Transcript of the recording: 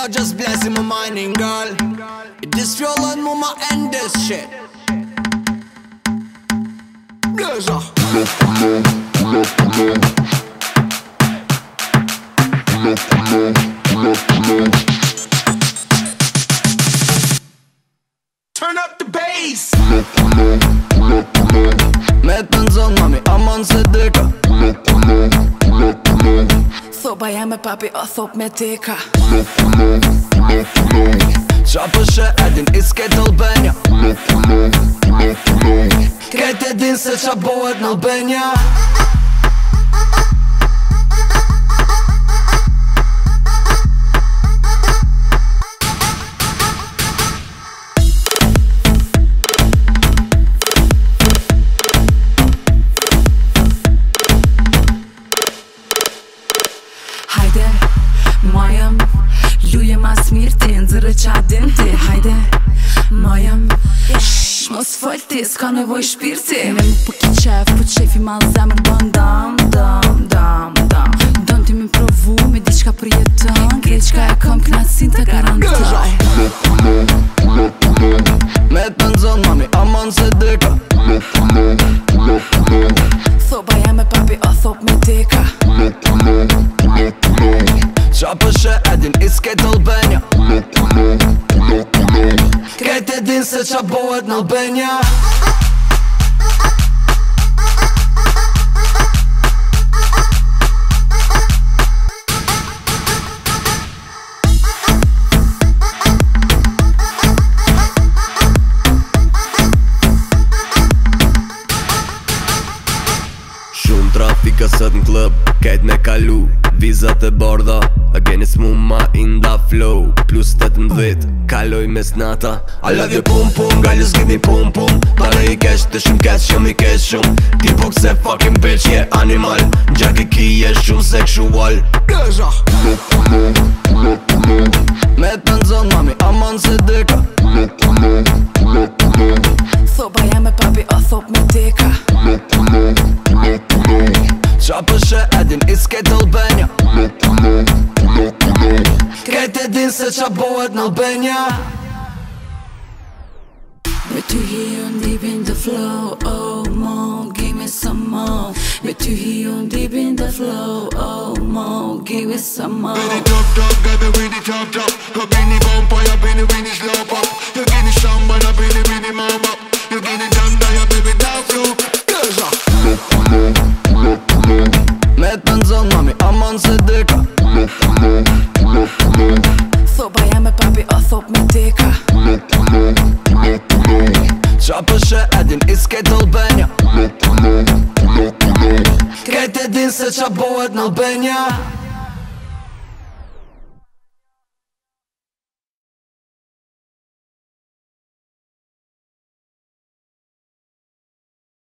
you're just blessing my mining girl. It just rollin' mama end this shit. Pleasure. Pull up. Turn up the bass. Pull up. Met në zonë mami, aman se deka. Pull up. Thoba jam me papi, o thop me teka. Qa pëshe edin, iske t'Albania. Krejt edin se qa bohet në Albania. Hajde, majëm, luje mas mirë ti, nëzërë qa din ti. Hajde, majëm, mos fol ti, s'ka nevoj shpirti. Me mu po ki qef, po qefi mal zemër bën dam. Don ti me provu, me diqka për jetën, krejt qka e kom knatësin të garantoj. Met në zonë mami, aman se deka. Thoba jam me papi, o thop me teka. Qa pëshe edin, iske t'Albania. Krejt edin se qa bohet në Albania. Shumë trafika sot n'klub, kajt me kalu. Vizat e borda, against mu ma in the flow. Plus 18, kaloj mes nata. I love you pum pum, gallus give me pum pum. Pare I kesh të shumë kesh, shumë I kesh shumë. Ti po kse fucking bitch, je animal. Gjak e ki je shumë sexual. Pleasure. Met në zonë mami, aman se deka. Thoba jam me papi, o thop me teka. Qa pëshe edin, iske t'Albania. Krejt edin se qa bohet në Albania. Me ty he on deep in the flow, oh mo, give me some more. Me ty he on deep in the flow, oh mo, give me some more. Beni top, gebe beni top. Ha beni bomba, ya beni slow pop. Ya gini samba, ya beni mama. Ya gini danda, ya baby down flow. Met në zonë mami, aman se deka. Thoba jam me papi, o thop me teka. Qa pëshe edin, iske t'Albania. Krejt edin se qa bohet në Albania.